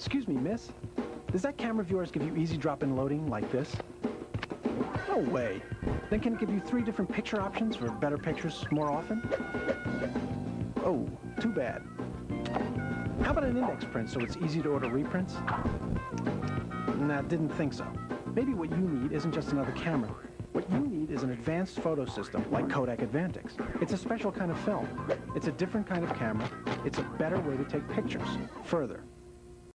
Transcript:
Excuse me, miss. Does that camera of yours give you easy drop-in loading like this? No way. Then can it give you 3 different picture options for better pictures more often? Oh, too bad. How about an index print so it's easy to order reprints? Nah, didn't think so. Maybe what you need isn't just another camera. What you need is an advanced photo system like Kodak Advantix. It's a special kind of film. It's a different kind of camera. It's a better way to take pictures further.